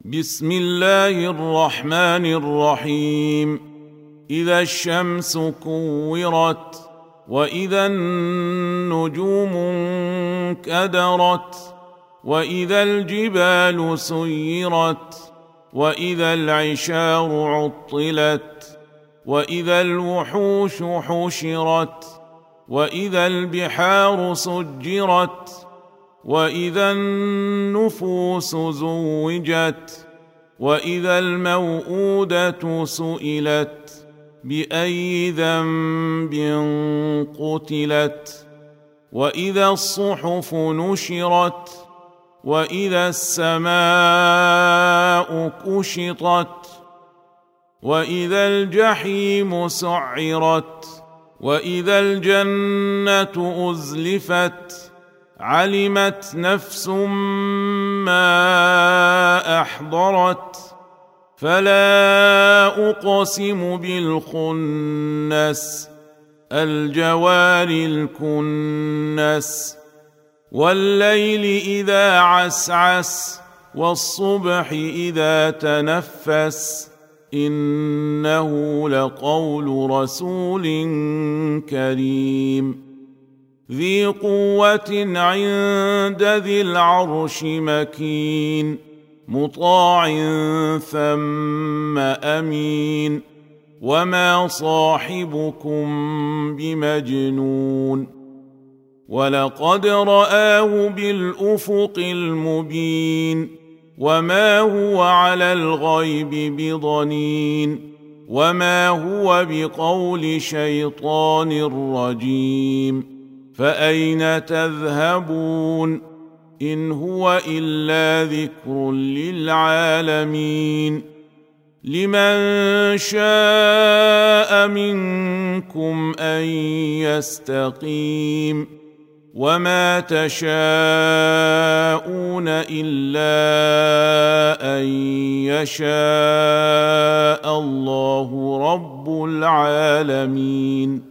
بسم الله الرحمن الرحيم. إذا الشمس كورت وإذا النجوم انكدرت وإذا الجبال سيرت وإذا العشار عطلت وإذا الوحوش حشرت وإذا البحار سجرت وإذا النفوس زوجت وإذا الموءودة سئلت بأي ذنب قتلت وإذا الصحف نشرت وإذا السماء كشطت وإذا الجحيم سعرت وإذا الجنة أزلفت علمت نفس ما أحضرت فلا أقسم بالخنس الجوار الكنس والليل إذا عسعس والصبح إذا تنفس إنه لقول رسول كريم ذي قوة عند ذي العرش مكين مطاع ثم أمين وما صاحبكم بمجنون ولقد رآه بالأفق المبين وما هو على الغيب بضنين وما هو بقول شيطان رجيم فأين تذهبون إن هو إلا ذكر للعالمين لمن شاء منكم أن يستقيم وما تشاءون إلا أن يشاء الله رب العالمين.